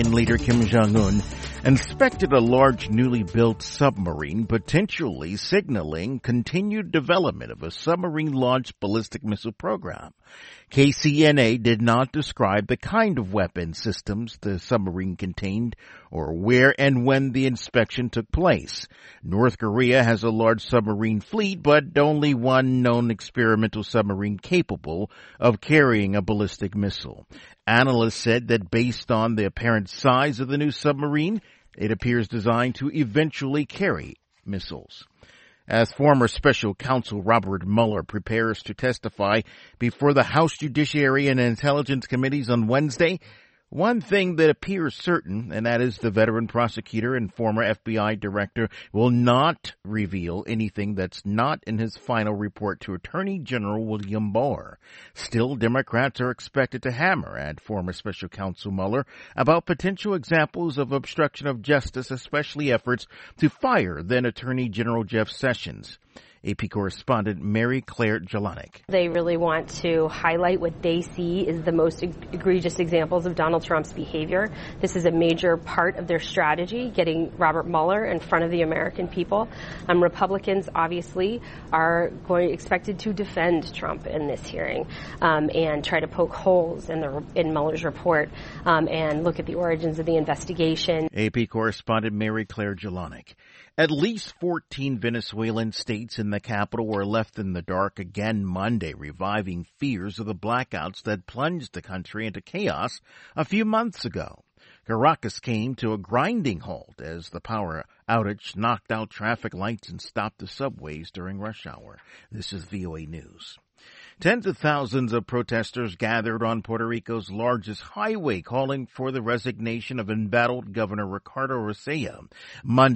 Leader Kim Jong-un inspected a large newly built submarine, potentially signaling continued development of a submarine-launched ballistic missile program. KCNA did not describe the kind of weapon systems the submarine contained or where and when the inspection took place. North Korea has a large submarine fleet, but only one known experimental submarine capable of carrying a ballistic missile. Analysts said that based on the apparent size of the new submarine, it appears designed to eventually carry missiles. As former special counsel Robert Mueller prepares to testify before the House Judiciary and Intelligence Committees on Wednesday, one thing that appears certain, and that is the veteran prosecutor and former FBI director will not reveal anything that's not in his final report to Attorney General William Barr. Still, Democrats are expected to hammer at former special counsel Mueller about potential examples of obstruction of justice, especially efforts to fire then Attorney General Jeff Sessions. AP correspondent Mary Claire Jelinek. They really want to highlight what they see is the most egregious examples of Donald Trump's behavior. This is a major part of their strategy, getting Robert Mueller in front of the American people. Republicans obviously are expected to defend Trump in this hearing and try to poke holes in Mueller's report and look at the origins of the investigation. AP correspondent Mary Claire Jelinek. At least 14 Venezuelan states in the capital were left in the dark again Monday, reviving fears of the blackouts that plunged the country into chaos a few months ago. Caracas came to a grinding halt as the power outage knocked out traffic lights and stopped the subways during rush hour. This is VOA News. Tens of thousands of protesters gathered on Puerto Rico's largest highway calling for the resignation of embattled Governor Ricardo Rossello Monday.